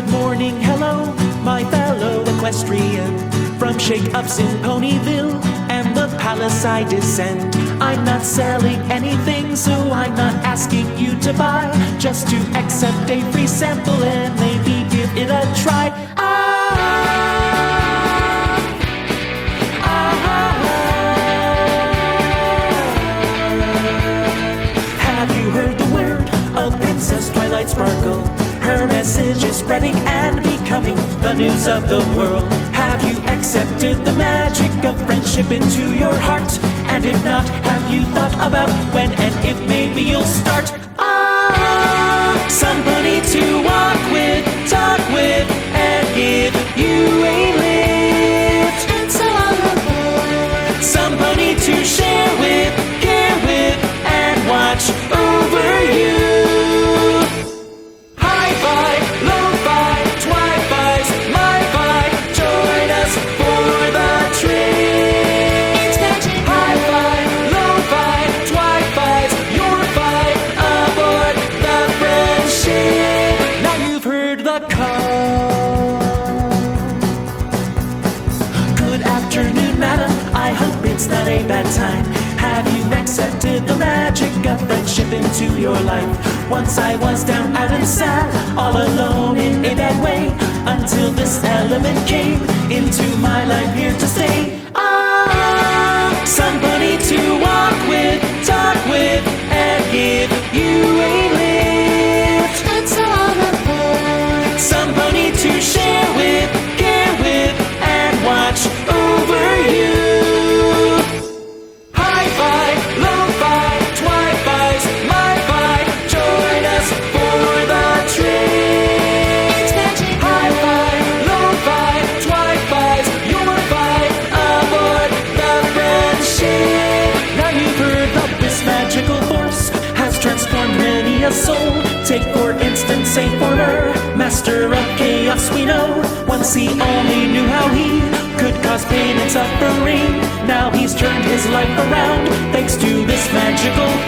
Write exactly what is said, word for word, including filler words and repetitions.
Good morning, hello, my fellow equestrian. From shake-ups in Ponyville and the palace I descend. I'm not selling anything, so I'm not asking you to buy. Just to accept a free sample and maybe give it a try. Ah, ah, ah. Have you heard the word of Princess Twilight Sparkle? Her message is spreading and becoming the news of the world. Have you accepted the magic of friendship into your heart? And if not, have you thought about when and if maybe you'll start? Ah, somebody to walk with, talk with, and give you a lift. It's all aboard. Somebody to share with, care with, and watch over you. It's not a bad time. Have you accepted the magic of friendship into your life? Once I was down, out and sad, all alone in a bad way, until this element came into my life, here to stay. Ah, somebody to walk with, talk with, and give you a lift. It's all aboard. Somebody to share with, care with, and watch over you. A soul. Take for instance Saint Former, master of chaos we know. Once he only knew how he could cause pain and suffering. Now he's turned his life around thanks to this magical